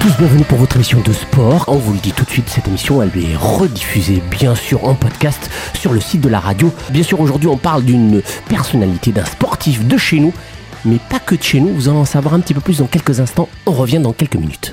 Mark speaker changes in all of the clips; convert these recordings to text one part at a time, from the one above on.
Speaker 1: tous, bienvenue pour votre émission de sport. On vous le dit tout de suite, cette émission elle est rediffusée bien sûr en podcast sur le site de la radio. Bien sûr aujourd'hui on parle d'une personnalité, d'un sportif de chez nous, mais pas que de chez nous, vous allez en savoir un petit peu plus dans quelques instants. On revient dans quelques minutes.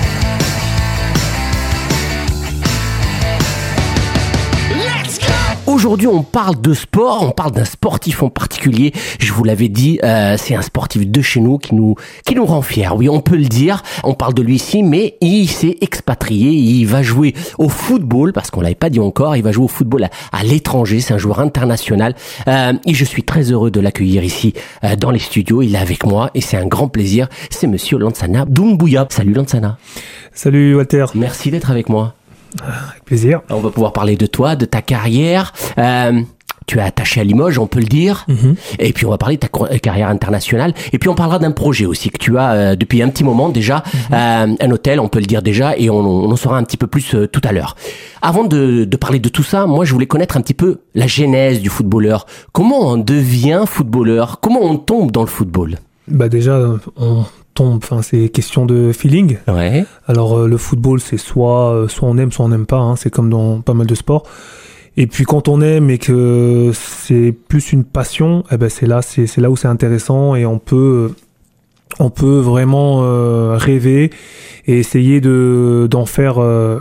Speaker 1: Aujourd'hui, on parle de sport, on parle d'un sportif en particulier. Je vous l'avais dit, c'est un sportif de chez nous qui nous rend fiers. Oui, on peut le dire. On parle de lui ici, mais il s'est expatrié. Il va jouer au football, parce qu'on l'avait pas dit encore. Il va jouer au football à l'étranger. C'est un joueur international. Et je suis très heureux de l'accueillir ici dans les studios. Il est avec moi et c'est un grand plaisir. C'est Monsieur Lansana Doumbouya. Salut Lansana.
Speaker 2: Salut Walter.
Speaker 1: Merci d'être avec moi.
Speaker 2: Avec plaisir.
Speaker 1: On va pouvoir parler de toi, de ta carrière. Tu es attaché à Limoges, on peut le dire. Et puis on va parler de ta carrière internationale. Et puis on parlera d'un projet aussi que tu as depuis un petit moment déjà. Un hôtel, on peut le dire déjà. Et on en saura un petit peu plus tout à l'heure. Avant de parler de tout ça, moi je voulais connaître un petit peu la genèse du footballeur. Comment on devient footballeur? Comment on tombe dans le football?
Speaker 2: Bah déjà, c'est question de feeling.
Speaker 1: Ouais.
Speaker 2: Alors le football, c'est soit on aime, soit on n'aime pas. Hein. C'est comme dans pas mal de sports. Et puis quand on aime et que c'est plus une passion, eh ben c'est là où c'est intéressant et on peut vraiment rêver et essayer d'en faire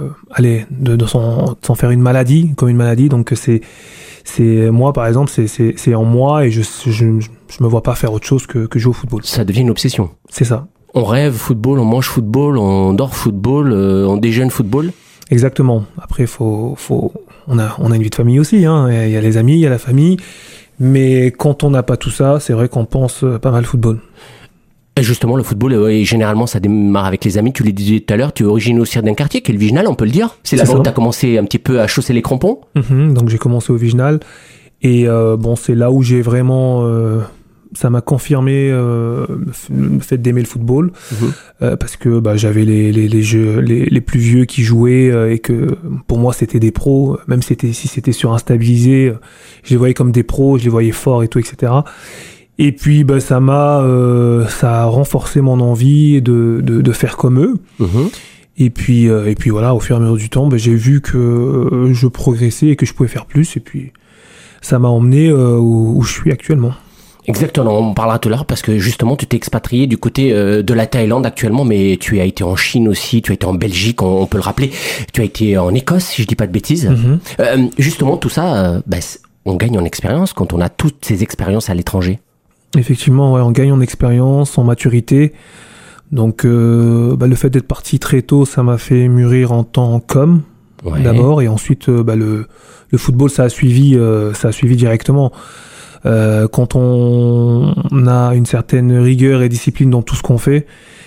Speaker 2: s'en faire une maladie, comme une maladie. Donc c'est moi par exemple, c'est en moi et je me vois pas faire autre chose que jouer au football.
Speaker 1: Ça devient une obsession.
Speaker 2: C'est ça.
Speaker 1: On rêve football, on mange football, on dort football, on déjeune football.
Speaker 2: Exactement. Après, on a une vie de famille aussi, hein. Il y a les amis, il y a la famille. Mais quand on n'a pas tout ça, c'est vrai qu'on pense pas mal football.
Speaker 1: Et justement, le football, généralement, ça démarre avec les amis. Tu le disais tout à l'heure, tu es originaire aussi d'un quartier qui est le Viginal, on peut le dire. C'est là-bas où tu as commencé un petit peu à chausser les crampons.
Speaker 2: Donc j'ai commencé au Viginal. Et c'est là où j'ai vraiment... ça m'a confirmé le fait d'aimer le football parce que j'avais les jeux les plus vieux qui jouaient et que pour moi c'était des pros, même si c'était sur un stabilisé, je les voyais comme des pros, je les voyais forts et tout, etc. Et puis ça a renforcé mon envie de faire comme eux. Et puis voilà, au fur et à mesure du temps, j'ai vu que je progressais et que je pouvais faire plus, et puis ça m'a emmené où je suis actuellement.
Speaker 1: Exactement, on parlera tout à l'heure parce que justement tu t'es expatrié du côté de la Thaïlande actuellement, mais tu as été en Chine aussi, tu as été en Belgique, on peut le rappeler, tu as été en Écosse si je dis pas de bêtises. Justement tout ça, on gagne en expérience quand on a toutes ces expériences à l'étranger.
Speaker 2: Effectivement, ouais, on gagne en expérience, en maturité. Donc le fait d'être parti très tôt, ça m'a fait mûrir en tant qu'homme d'abord, et ensuite le football ça a suivi directement. Quand on a une certaine rigueur et discipline dans tout ce qu'on fait,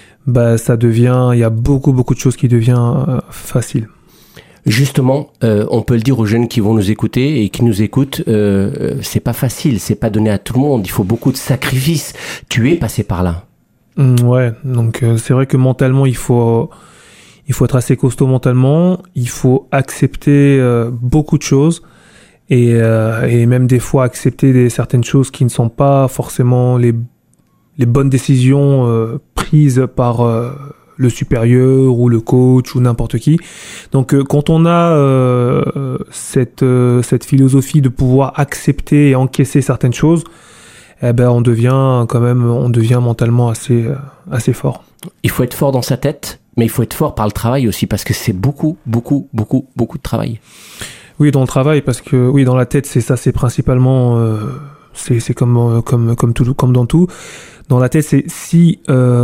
Speaker 2: il y a beaucoup de choses qui deviennent faciles.
Speaker 1: Justement, on peut le dire aux jeunes qui vont nous écouter et qui nous écoutent, c'est pas facile, c'est pas donné à tout le monde, il faut beaucoup de sacrifices. Tu es passé par là.
Speaker 2: Ouais, donc c'est vrai que mentalement il faut être assez costaud mentalement, il faut accepter beaucoup de choses. Et même des fois accepter certaines choses qui ne sont pas forcément les bonnes décisions prises par le supérieur ou le coach ou n'importe qui. Donc quand on a cette philosophie de pouvoir accepter et encaisser certaines choses, on devient mentalement assez fort. Il
Speaker 1: faut être fort dans sa tête, mais il faut être fort par le travail aussi, parce que c'est beaucoup de travail.
Speaker 2: Oui, dans le travail, parce que oui, dans la tête, c'est principalement c'est comme dans tout. Dans la tête, c'est si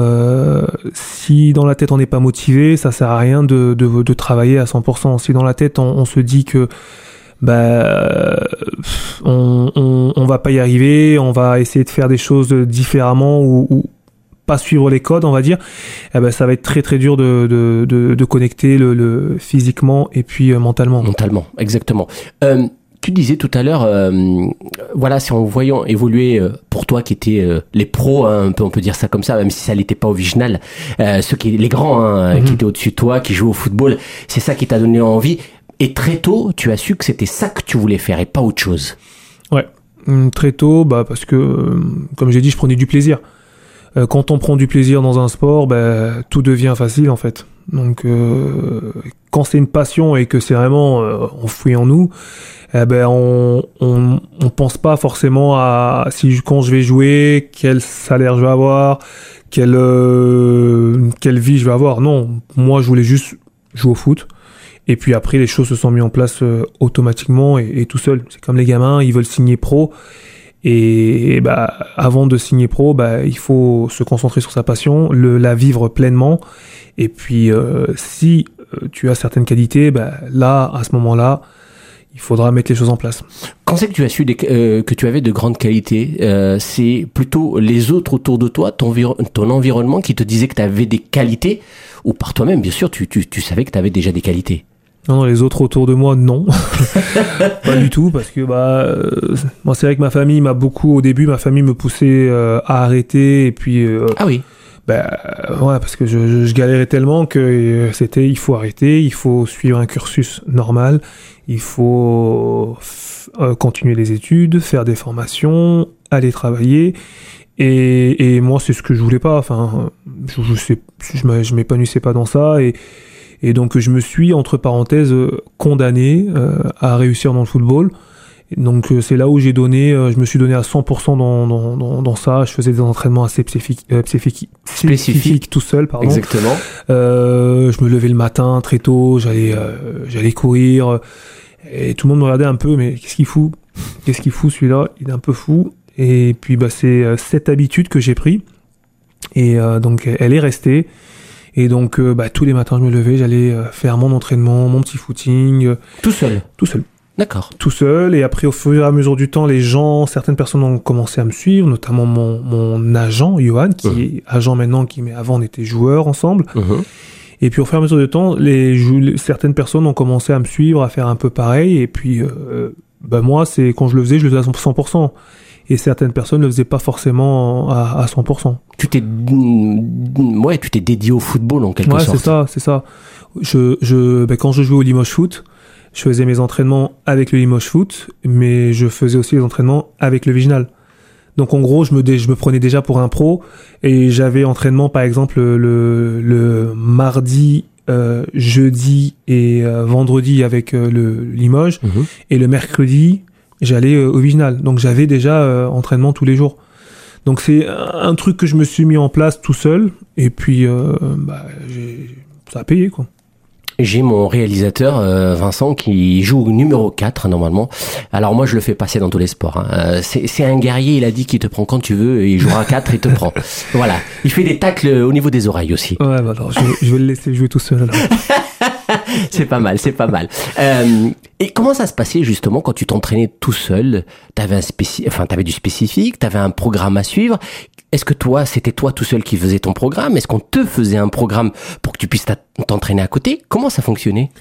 Speaker 2: dans la tête on n'est pas motivé, ça sert à rien de travailler à 100%. Si dans la tête on se dit que on va pas y arriver, on va essayer de faire des choses différemment ou pas suivre les codes, on va dire, ça va être très très dur de connecter le physiquement et puis mentalement.
Speaker 1: Mentalement, exactement. Tu disais tout à l'heure, c'est en voyant évoluer pour toi qui étaient les pros, hein, on peut dire ça comme ça, même si ça l'était pas au Viginal, les grands qui étaient au-dessus de toi, qui jouaient au football, c'est ça qui t'a donné envie. Et très tôt, tu as su que c'était ça que tu voulais faire et pas autre chose.
Speaker 2: Ouais, très tôt, parce que, comme j'ai dit, je prenais du plaisir. Quand on prend du plaisir dans un sport, tout devient facile en fait. Donc quand c'est une passion et que c'est vraiment enfoui en nous, on pense pas forcément à quand je vais jouer, quel salaire je vais avoir, quelle vie je vais avoir. Non, moi je voulais juste jouer au foot. Et puis après les choses se sont mises en place automatiquement et tout seul. C'est comme les gamins, ils veulent signer pro. Et avant de signer pro, il faut se concentrer sur sa passion, la vivre pleinement. Et puis si tu as certaines qualités, là, à ce moment-là, il faudra mettre les choses en place.
Speaker 1: Quand c'est que tu as su que tu avais de grandes qualités, c'est plutôt les autres autour de toi, ton environnement qui te disait que tu avais des qualités, ou par toi-même, bien sûr, tu savais que tu avais déjà des qualités?
Speaker 2: Non, les autres autour de moi, non. Pas du tout, parce que moi, c'est vrai que au début, ma famille me poussait à arrêter, et puis...
Speaker 1: Ah oui.
Speaker 2: Ouais, parce que je galérais tellement que il faut arrêter, il faut suivre un cursus normal, il faut continuer les études, faire des formations, aller travailler, et moi, c'est ce que je voulais pas, enfin, je m'épanouissais pas dans ça, et donc je me suis, entre parenthèses, condamné à réussir dans le football. Donc c'est là où je me suis donné à 100% dans ça. Je faisais des entraînements assez spécifiques tout seul, pardon.
Speaker 1: Exactement.
Speaker 2: Je me levais le matin très tôt, j'allais courir, et tout le monde me regardait un peu, mais qu'est-ce qu'il fout celui-là, il est un peu fou. Et puis c'est cette habitude que j'ai pris, et donc elle est restée. Et donc, tous les matins, je me levais, j'allais faire mon entraînement, mon petit footing.
Speaker 1: Tout seul?
Speaker 2: Tout seul.
Speaker 1: D'accord.
Speaker 2: Tout seul. Et après, au fur et à mesure du temps, certaines personnes ont commencé à me suivre, notamment mon agent, Johan, qui est agent maintenant, mais avant, on était joueurs ensemble. Et puis, au fur et à mesure du temps, certaines personnes ont commencé à me suivre, à faire un peu pareil. Et puis, moi, c'est quand je le faisais à 100%. Et certaines personnes ne le faisaient pas forcément à 100%.
Speaker 1: Tu t'es dédié au football en quelque sorte.
Speaker 2: Ouais, c'est ça. Quand je jouais au Limoges Foot, je faisais mes entraînements avec le Limoges Foot, mais je faisais aussi les entraînements avec le Viginal. Donc en gros, je me prenais déjà pour un pro, et j'avais entraînement par exemple le mardi, jeudi et vendredi avec le Limoges, et le mercredi j'allais au Viginal. Donc j'avais déjà entraînement tous les jours. Donc c'est un truc que je me suis mis en place tout seul, et puis ça a payé, quoi.
Speaker 1: J'ai mon réalisateur Vincent qui joue au numéro 4 normalement. Alors moi je le fais passer dans tous les sports, hein. C'est un guerrier, il a dit qu'il te prend quand tu veux, et il jouera à 4 et te prend. Voilà. Il fait des tacles au niveau des oreilles aussi.
Speaker 2: Ouais, alors je vais le laisser jouer tout seul alors.
Speaker 1: C'est pas mal. Et comment ça se passait justement quand tu t'entraînais tout seul? T'avais du spécifique, t'avais un programme à suivre. Est-ce que c'était toi tout seul qui faisais ton programme? Est-ce qu'on te faisait un programme pour que tu puisses t'entraîner à côté? Comment ça fonctionnait?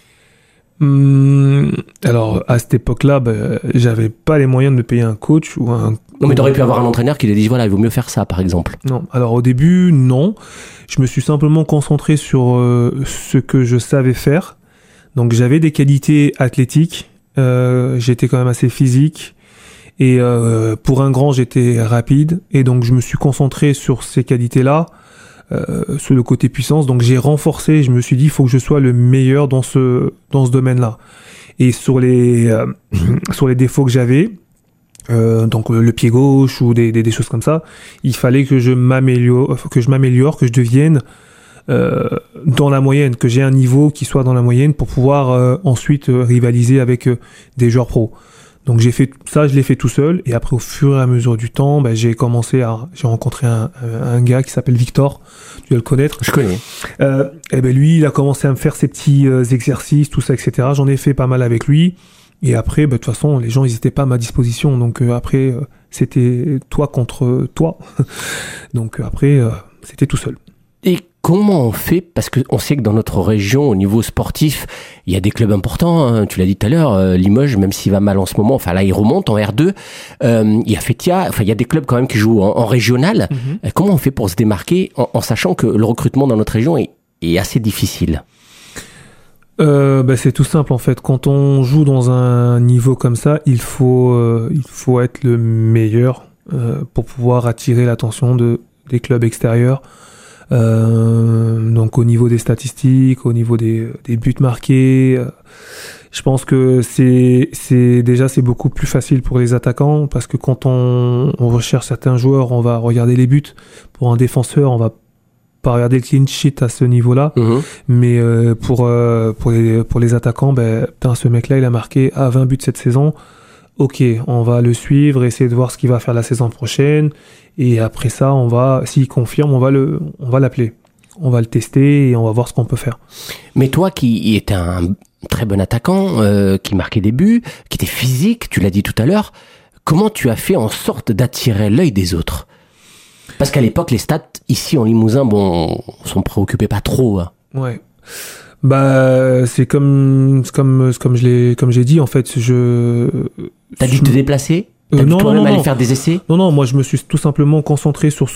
Speaker 2: Alors à cette époque-là, j'avais pas les moyens de me payer un coach ou un...
Speaker 1: Non, mais t'aurais pu avoir un entraîneur qui te dit voilà, il vaut mieux faire ça, par exemple.
Speaker 2: Non, alors au début, non. Je me suis simplement concentré sur ce que je savais faire. Donc j'avais des qualités athlétiques, j'étais quand même assez physique, et pour un grand, j'étais rapide, et donc je me suis concentré sur ces qualités-là, sur le côté puissance. Donc j'ai renforcé, je me suis dit, il faut que je sois le meilleur dans ce domaine-là. Et sur les défauts que j'avais, donc le pied gauche ou des choses comme ça, il fallait que je m'améliore, que je devienne dans la moyenne, que j'ai un niveau qui soit dans la moyenne pour pouvoir ensuite rivaliser avec des joueurs pros. Donc j'ai fait ça, je l'ai fait tout seul, et après au fur et à mesure du temps, j'ai rencontré un gars qui s'appelle Victor, tu dois le connaître.
Speaker 1: Je connais.
Speaker 2: Lui, il a commencé à me faire ses petits exercices, tout ça, etc. J'en ai fait pas mal avec lui, et après, de toute façon, les gens, ils étaient pas à ma disposition, donc après, c'était toi contre toi. Donc après, c'était tout seul.
Speaker 1: Et comment on fait? Parce que on sait que dans notre région, au niveau sportif, il y a des clubs importants, hein. Tu l'as dit tout à l'heure, Limoges, même s'il va mal en ce moment, enfin là il remonte en R2. Il y a Fétia, enfin il y a des clubs quand même qui jouent en régional. Comment on fait pour se démarquer en sachant que le recrutement dans notre région est assez difficile?
Speaker 2: C'est tout simple en fait. Quand on joue dans un niveau comme ça, il faut être le meilleur pour pouvoir attirer l'attention des clubs extérieurs. Donc au niveau des statistiques, au niveau des buts marqués, je pense que c'est beaucoup plus facile pour les attaquants parce que quand on recherche certains joueurs, on va regarder les buts. Pour un défenseur, on va pas regarder le clean sheet à ce niveau-là, mais pour les attaquants, putain, ce mec-là, il a marqué 20 buts cette saison. Ok, on va le suivre, essayer de voir ce qu'il va faire la saison prochaine. Et après ça, s'il confirme, on va l'appeler. On va le tester et on va voir ce qu'on peut faire.
Speaker 1: Mais toi qui étais un très bon attaquant, qui marquait des buts, qui était physique, tu l'as dit tout à l'heure, comment tu as fait en sorte d'attirer l'œil des autres ? Parce qu'à l'époque, les stats, ici en Limousin, on s'en préoccupait pas trop. Hein.
Speaker 2: Ouais. C'est comme j'ai dit, en fait,
Speaker 1: T'as dû te déplacer ? T'as dû toi-même aller faire des essais ?
Speaker 2: Non, moi je me suis tout simplement concentré sur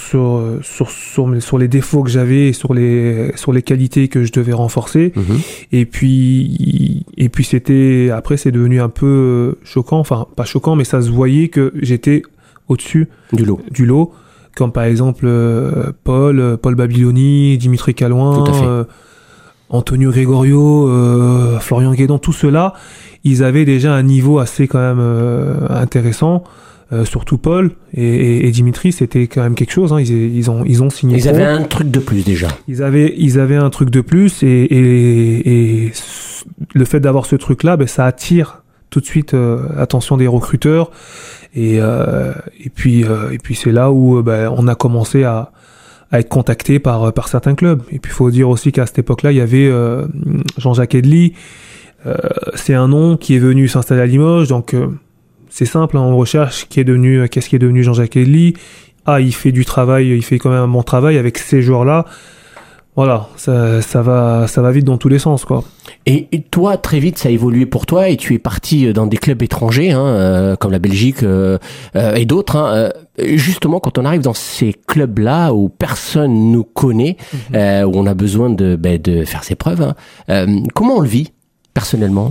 Speaker 2: les défauts que j'avais et sur les qualités que je devais renforcer. Et puis après c'est devenu un peu choquant, enfin pas choquant, mais ça se voyait que j'étais au-dessus du lot, comme par exemple Paul Babiloni, Dimitri Calouin, Antonio Gregorio, Florian Guédon, tout cela, ils avaient déjà un niveau assez quand même intéressant. Surtout Paul et Dimitri, c'était quand même quelque chose. Hein. Ils ont signé.
Speaker 1: Ils avaient un truc de plus déjà.
Speaker 2: Ils avaient un truc de plus et le fait d'avoir ce truc-là, ça attire tout de suite l'attention des recruteurs. Et puis c'est là où on a commencé à être contacté par certains clubs. Et puis il faut dire aussi qu'à cette époque-là, il y avait Jean-Jacques Edli. C'est un nom qui est venu s'installer à Limoges, donc c'est simple, hein, on recherche qu'est-ce qui est devenu Jean-Jacques Edli. Il fait du travail, il fait quand même un bon travail avec ces joueurs-là. Voilà, ça va vite dans tous les sens, quoi.
Speaker 1: Et toi, très vite, ça a évolué pour toi et tu es parti dans des clubs étrangers, comme la Belgique et d'autres. Justement, quand on arrive dans ces clubs-là où personne nous connaît, où on a besoin de faire ses preuves, comment on le vit personnellement ?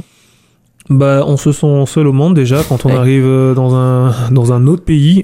Speaker 2: On se sent seul au monde déjà quand on arrive dans un autre pays,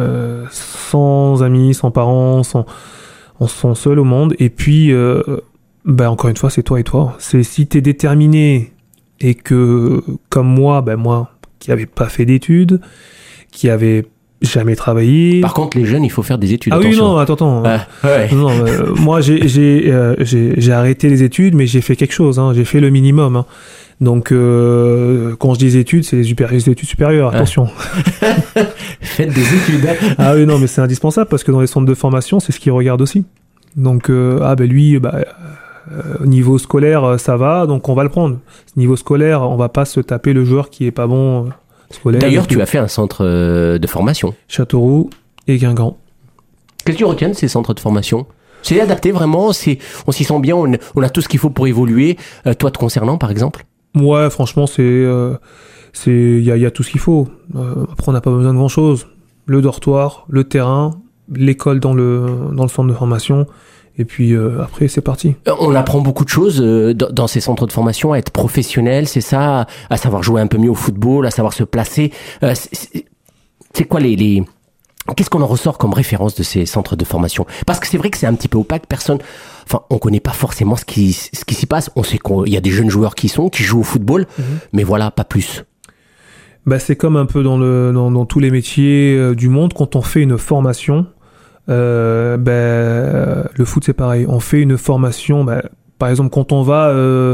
Speaker 2: sans amis, sans parents, on se sent seul au monde. Et puis, encore une fois, c'est toi et toi. C'est si t'es déterminé et que, comme moi, qui avait pas fait d'études, qui avait jamais travaillé.
Speaker 1: Par contre, les jeunes, il faut faire des études.
Speaker 2: Attention.
Speaker 1: Oui,
Speaker 2: non, attends.
Speaker 1: Ouais.
Speaker 2: Non, moi, j'ai arrêté les études, mais j'ai fait quelque chose. Hein, j'ai fait le minimum. Hein. Donc, quand je dis études, c'est les études supérieures. Attention.
Speaker 1: Faites des études.
Speaker 2: Ah oui, non, mais c'est indispensable parce que dans les centres de formation, c'est ce qu'ils regardent aussi. Donc, lui, niveau scolaire, ça va, donc on va le prendre. Niveau scolaire, on va pas se taper le joueur qui est pas bon scolaire.
Speaker 1: D'ailleurs, tu as fait un centre de formation.
Speaker 2: Châteauroux et Guingamp.
Speaker 1: Qu'est-ce que tu retiens de ces centres de formation ? C'est adapté vraiment, on s'y sent bien, on a tout ce qu'il faut pour évoluer. Toi, te concernant, par exemple ?
Speaker 2: Ouais, franchement, il y a tout ce qu'il faut. Après, on n'a pas besoin de grand chose. Le dortoir, le terrain, l'école dans le centre de formation. Et puis après, c'est parti.
Speaker 1: On apprend beaucoup de choses dans ces centres de formation, à être professionnel, c'est ça, à savoir jouer un peu mieux au football, à savoir se placer. C'est quoi qu'est-ce qu'on en ressort comme référence de ces centres de formation ? Parce que c'est vrai que c'est un petit peu opaque, on connaît pas forcément ce qui s'y passe. On sait qu'il y a des jeunes joueurs qui jouent au football, mais voilà, pas plus.
Speaker 2: C'est comme un peu dans tous les métiers du monde, quand on fait une formation, le foot c'est pareil. On fait une formation, par exemple quand on va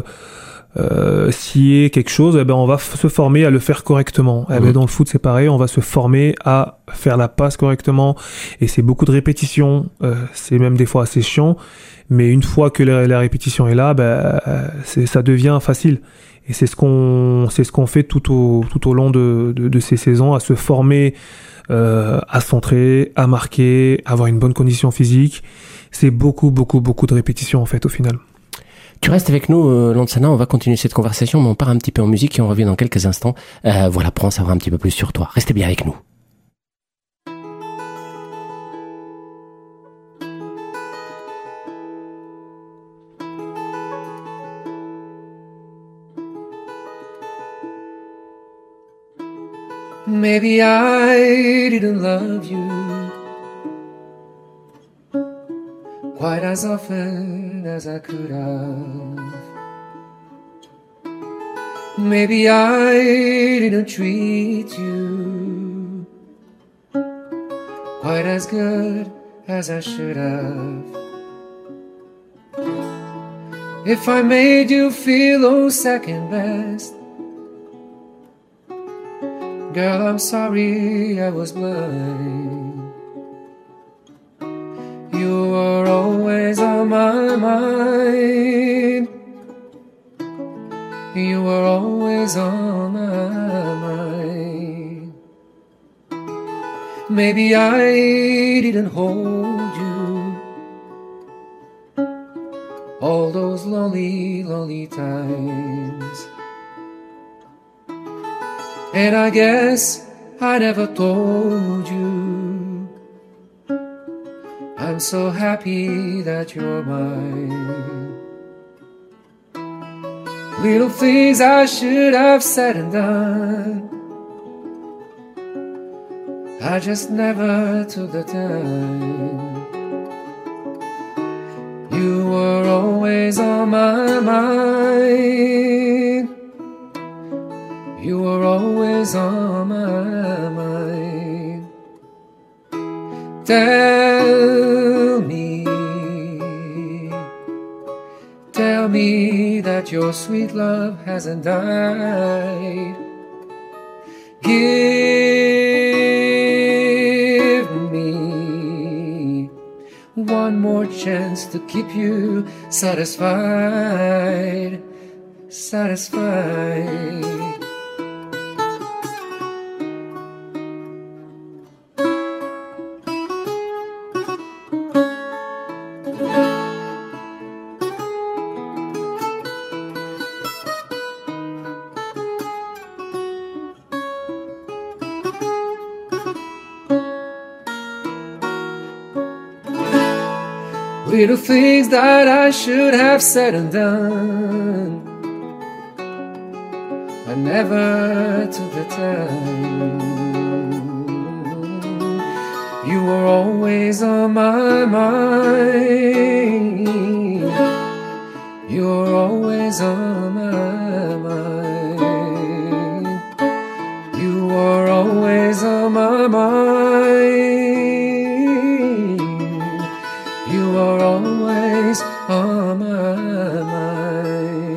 Speaker 2: scier quelque chose, on va se former à le faire correctement. Dans le foot c'est pareil, on va se former à faire la passe correctement, et c'est beaucoup de répétitions. C'est même des fois assez chiant, mais une fois que la répétition est là, ça devient facile. Et c'est ce qu'on fait tout au long de ces saisons, à se former, à centrer, à marquer, à avoir une bonne condition physique. C'est beaucoup de répétitions en fait au final.
Speaker 1: Tu restes avec nous, Lansana, on va continuer cette conversation, mais on part un petit peu en musique et on revient dans quelques instants. Voilà, pour en savoir un petit peu plus sur toi. Restez bien avec nous.
Speaker 3: Maybe I didn't love you quite as often as I could have. Maybe I didn't treat you quite as good as I should have. If I made you feel second best, girl, I'm sorry I was blind. You were always on my mind. You were always on my mind. Maybe I didn't hold you all those lonely, lonely times. And I guess I never told you I'm so happy that you're mine. Little things I should have said and done, I just never took the time. You were always on my mind. You were always on my mind. Tell me that your sweet love hasn't died. Give me one more chance to keep you satisfied, satisfied. Little things that I should have said and done, I never took the time. You were always on my mind. You were always on my mind. You were always on my mind. You are always on my mind.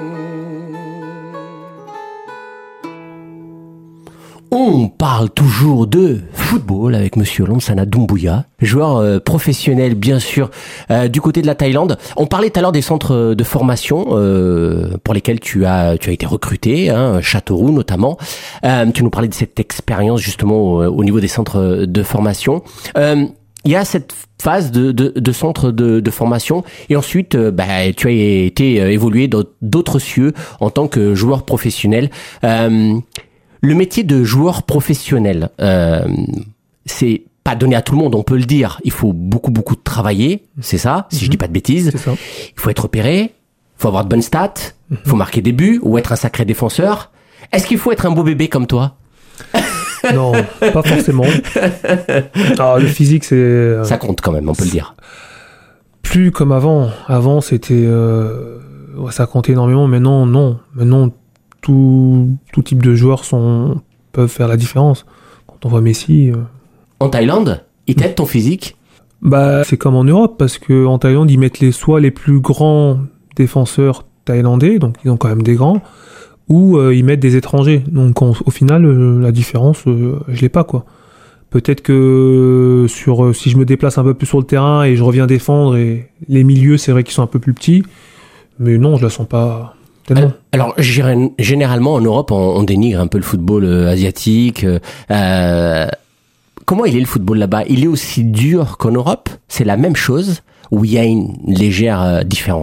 Speaker 1: On parle toujours de football avec Monsieur Lansana Doumbouya, joueur professionnel bien sûr du côté de la Thaïlande. On parlait tout à l'heure des centres de formation pour lesquels tu as été recruté, hein, Châteauroux notamment. Tu nous parlais de cette expérience justement au niveau des centres de formation. Il y a cette phase de centre de formation et ensuite tu as été évolué dans d'autres cieux en tant que joueur professionnel. Le métier de joueur professionnel, c'est pas donné à tout le monde, on peut le dire. Il faut beaucoup travailler, c'est ça, si je dis pas de bêtises.
Speaker 2: C'est ça.
Speaker 1: Il faut être repéré, il faut avoir de bonnes stats, il faut marquer des buts ou être un sacré défenseur. Est-ce qu'il faut être un beau bébé comme toi ?
Speaker 2: Non, pas forcément. Alors, le physique, c'est...
Speaker 1: Ça compte quand même, on peut le dire.
Speaker 2: Plus comme avant. Avant, c'était... ça comptait énormément, mais non. Maintenant, tout type de joueurs peuvent faire la différence. Quand on voit Messi...
Speaker 1: En Thaïlande, ils t'aident ton physique ?
Speaker 2: C'est comme en Europe, parce qu'en Thaïlande, ils mettent soit les plus grands défenseurs thaïlandais, donc ils ont quand même des grands, ou ils mettent des étrangers. Donc au final, la différence, je l'ai pas, quoi. Peut-être que si je me déplace un peu plus sur le terrain et je reviens défendre, et les milieux, c'est vrai qu'ils sont un peu plus petits, mais non, je la sens pas tellement.
Speaker 1: Alors, généralement en Europe, on dénigre un peu le football asiatique. Comment il est le football là-bas ? Il est aussi dur qu'en Europe ? C'est la même chose ou il y a une légère différence ?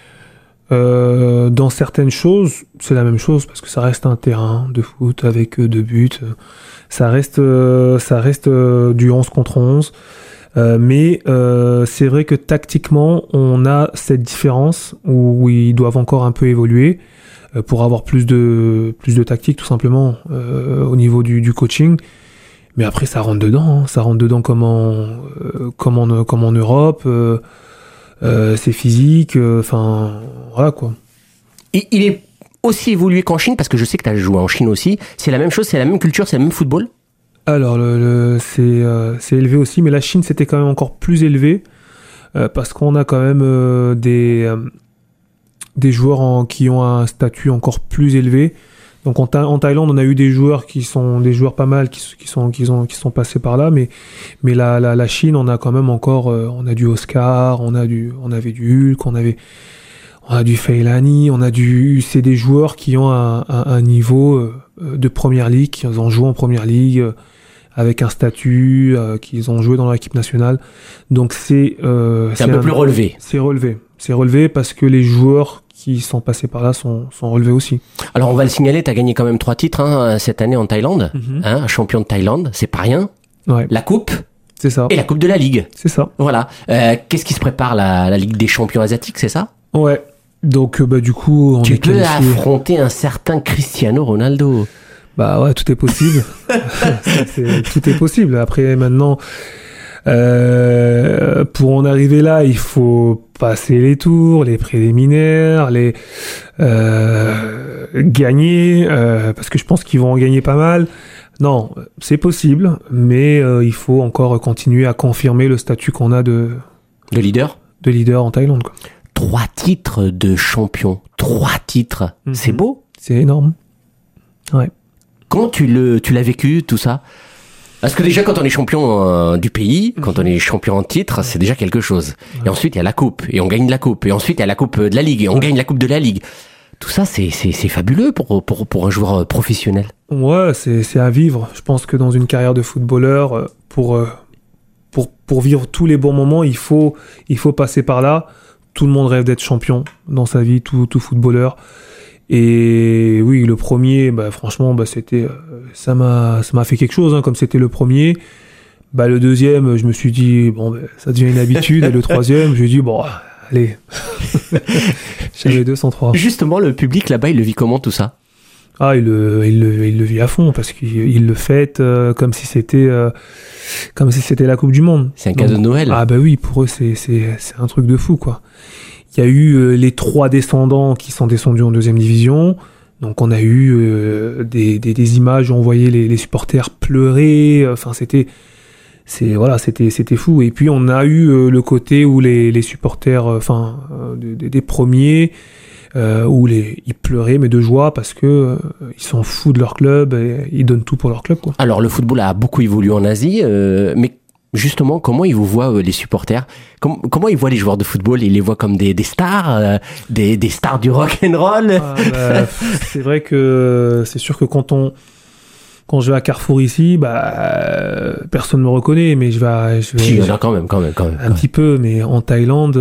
Speaker 2: Dans certaines choses, c'est la même chose parce que ça reste un terrain de foot avec 2 buts. Ça reste du 11 contre 11. Mais c'est vrai que tactiquement, on a cette différence où ils doivent encore un peu évoluer pour avoir plus de tactique tout simplement au niveau du coaching. Mais après, ça rentre dedans. Hein. Ça rentre dedans comme en Europe. C'est physique. Enfin, voilà quoi.
Speaker 1: Et il est aussi évolué qu'en Chine, parce que je sais que tu as joué en Chine aussi. C'est la même chose, c'est la même culture, c'est le même football?
Speaker 2: Alors, c'est élevé aussi, mais la Chine, c'était quand même encore plus élevé. Parce qu'on a quand même des joueurs qui ont un statut encore plus élevé. Donc en Thaïlande, on a eu des joueurs qui sont des joueurs pas mal qui sont passés par là, mais la Chine, on a quand même encore on a du Oscar, on avait du Hulk, on a du Feilani, c'est des joueurs qui ont un niveau de première ligue, qui ont joué en première ligue avec un statut, qu'ils ont joué dans l'équipe nationale. Donc c'est
Speaker 1: un peu plus relevé.
Speaker 2: C'est relevé parce que les joueurs qui sont passés par là sont relevés aussi.
Speaker 1: Alors on va le signaler, tu as gagné quand même 3 titres cette année en Thaïlande, champion de Thaïlande, c'est pas rien.
Speaker 2: Ouais.
Speaker 1: La coupe,
Speaker 2: c'est ça.
Speaker 1: Et la coupe de la Ligue.
Speaker 2: C'est ça.
Speaker 1: Voilà. Qu'est-ce qui se prépare, la Ligue des champions asiatiques, c'est ça?
Speaker 2: Ouais. Donc du coup, on
Speaker 1: tu
Speaker 2: est
Speaker 1: peux
Speaker 2: qualifié.
Speaker 1: affronter un certain Cristiano Ronaldo.
Speaker 2: Bah ouais, tout est possible. Tout est possible. Après maintenant, pour en arriver là, il faut passer les tours, les préliminaires, gagner, parce que je pense qu'ils vont en gagner pas mal. Non, c'est possible, mais il faut encore continuer à confirmer le statut qu'on a de
Speaker 1: leader
Speaker 2: en Thaïlande, quoi.
Speaker 1: 3 titres de champion, 3 titres, c'est beau.
Speaker 2: C'est énorme. Ouais.
Speaker 1: Comment tu l'as vécu, tout ça? Parce que déjà, quand on est champion du pays, quand on est champion en titre, c'est déjà quelque chose. Et ensuite, il y a la coupe, et on gagne la coupe. Et ensuite, il y a la coupe de la Ligue, et on gagne la coupe de la Ligue. Tout ça, c'est fabuleux pour un joueur professionnel.
Speaker 2: Ouais, c'est à vivre. Je pense que dans une carrière de footballeur, pour vivre tous les bons moments, il faut passer par là. Tout le monde rêve d'être champion dans sa vie, tout footballeur. Et oui, le premier, franchement, c'était, ça m'a fait quelque chose, hein, comme c'était le premier. Le deuxième, je me suis dit, ça devient une habitude. Et le troisième, je me suis dit, allez. J'avais 203.
Speaker 1: Justement, le public là-bas, il le vit comment, tout ça?
Speaker 2: Ah, il le vit à fond, parce qu'il le fête comme si c'était la Coupe du Monde.
Speaker 1: C'est un cadeau de Noël.
Speaker 2: Ah oui, pour eux, c'est un truc de fou, quoi. Il y a eu les 3 descendants qui sont descendus en 2e division. Donc on a eu des images où on voyait les supporters pleurer. Enfin, c'était fou. Et puis on a eu le côté où les supporters, des premiers, où ils pleuraient, mais de joie, parce que ils s'en foutent de leur club et ils donnent tout pour leur club, quoi.
Speaker 1: Alors le football a beaucoup évolué en Asie, mais justement, comment ils vous voient, les supporters? Comment ils voient les joueurs de football? Ils les voient comme des stars, des stars du rock and roll?
Speaker 2: C'est vrai que c'est sûr que quand je vais à Carrefour ici, personne me reconnaît, mais je vais
Speaker 1: Si, il y en a quand même.
Speaker 2: Un petit peu, mais en Thaïlande,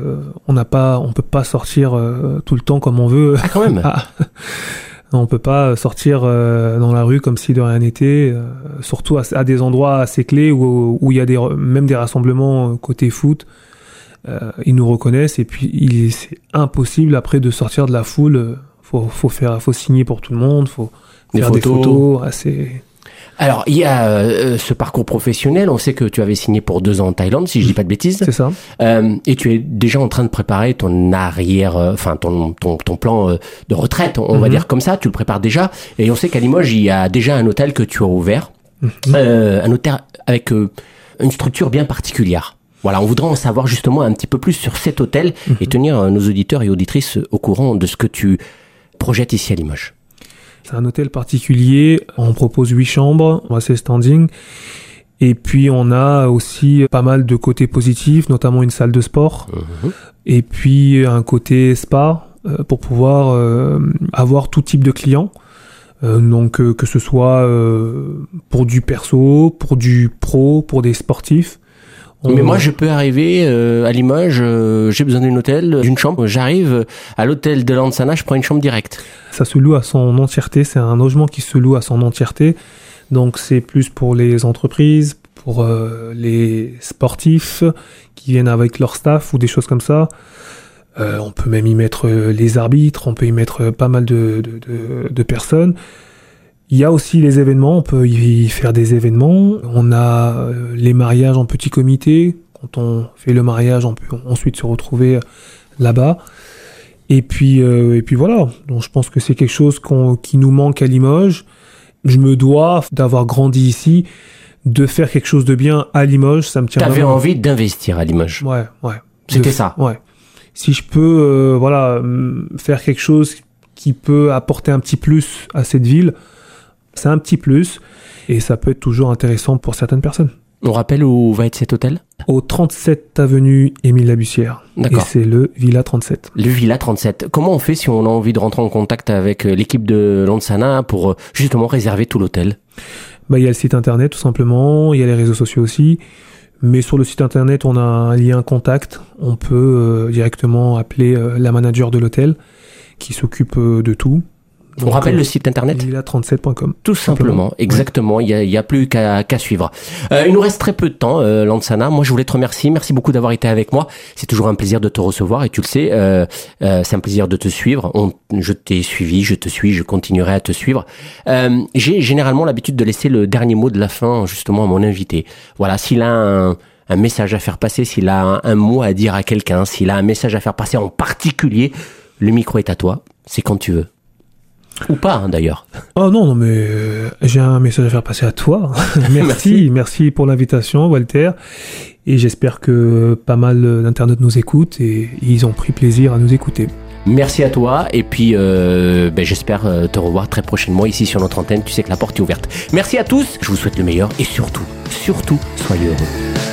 Speaker 2: on peut pas sortir tout le temps comme on veut.
Speaker 1: Ah, quand même.
Speaker 2: On peut pas sortir dans la rue comme si de rien n'était, surtout à des endroits assez clés où il y a même des rassemblements côté foot. Ils nous reconnaissent, et puis c'est impossible après de sortir de la foule. Faut signer pour tout le monde, faut faire des photos.
Speaker 1: Alors, il y a ce parcours professionnel. On sait que tu avais signé pour 2 ans en Thaïlande, si je dis pas de bêtises.
Speaker 2: C'est ça.
Speaker 1: Et tu es déjà en train de préparer ton ton plan de retraite, on va dire comme ça. Tu le prépares déjà. Et on sait qu'à Limoges, il y a déjà un hôtel que tu as ouvert. Un hôtel avec une structure bien particulière. Voilà, on voudrait en savoir justement un petit peu plus sur cet hôtel et tenir nos auditeurs et auditrices au courant de ce que tu projettes ici à Limoges.
Speaker 2: C'est un hôtel particulier, on propose 8 chambres, assez standing. Et puis on a aussi pas mal de côtés positifs, notamment une salle de sport. Et puis un côté spa, pour pouvoir avoir tout type de clients. Donc que ce soit pour du perso, pour du pro, pour des sportifs.
Speaker 1: Mais moi, je peux arriver à Limoges, j'ai besoin d'une chambre, j'arrive à l'hôtel de Lansana, je prends une chambre directe.
Speaker 2: Ça se loue à son entièreté, c'est un logement qui se loue à son entièreté, donc c'est plus pour les entreprises, pour les sportifs qui viennent avec leur staff ou des choses comme ça. On peut même y mettre les arbitres, on peut y mettre pas mal de personnes. Il y a aussi les événements, on peut y faire des événements. On a les mariages en petit comité. Quand on fait le mariage, on peut ensuite se retrouver là-bas. Et puis voilà. Donc je pense que c'est quelque chose qui nous manque à Limoges. Je me dois d'avoir grandi ici, de faire quelque chose de bien à Limoges. Ça me tient.
Speaker 1: T'avais envie d'investir à Limoges.
Speaker 2: Ouais.
Speaker 1: C'était ça.
Speaker 2: Ouais. Si je peux, faire quelque chose qui peut apporter un petit plus à cette ville, c'est un petit plus. Et ça peut être toujours intéressant pour certaines personnes.
Speaker 1: On rappelle où va être cet hôtel ?
Speaker 2: Au 37 avenue Émile Labussière.
Speaker 1: D'accord.
Speaker 2: Et c'est le Villa 37.
Speaker 1: Le Villa 37. Comment on fait si on a envie de rentrer en contact avec l'équipe de Lansana pour justement réserver tout l'hôtel ?
Speaker 2: Il y a le site internet tout simplement, il y a les réseaux sociaux aussi. Mais sur le site internet, on a un lien contact. On peut directement appeler la manager de l'hôtel qui s'occupe de tout.
Speaker 1: On rappelle le site internet ?
Speaker 2: Villa37.com.
Speaker 1: Tout simplement, exactement.
Speaker 2: Ouais.
Speaker 1: Il y a plus qu'à suivre. Il nous reste très peu de temps, Lansana. Moi, je voulais te remercier. Merci beaucoup d'avoir été avec moi. C'est toujours un plaisir de te recevoir et tu le sais, c'est un plaisir de te suivre. Je t'ai suivi, je te suis, je continuerai à te suivre. J'ai généralement l'habitude de laisser le dernier mot de la fin justement à mon invité. Voilà, s'il a un message à faire passer, s'il a un mot à dire à quelqu'un, s'il a un message à faire passer en particulier, le micro est à toi. C'est quand tu veux. Ou pas, d'ailleurs.
Speaker 2: Oh non, mais j'ai un message à faire passer à toi. Merci pour l'invitation, Walter. Et j'espère que pas mal d'internautes nous écoutent et ils ont pris plaisir à nous écouter.
Speaker 1: Merci à toi et puis j'espère te revoir très prochainement ici sur notre antenne. Tu sais que la porte est ouverte. Merci à tous, je vous souhaite le meilleur et surtout, soyez heureux.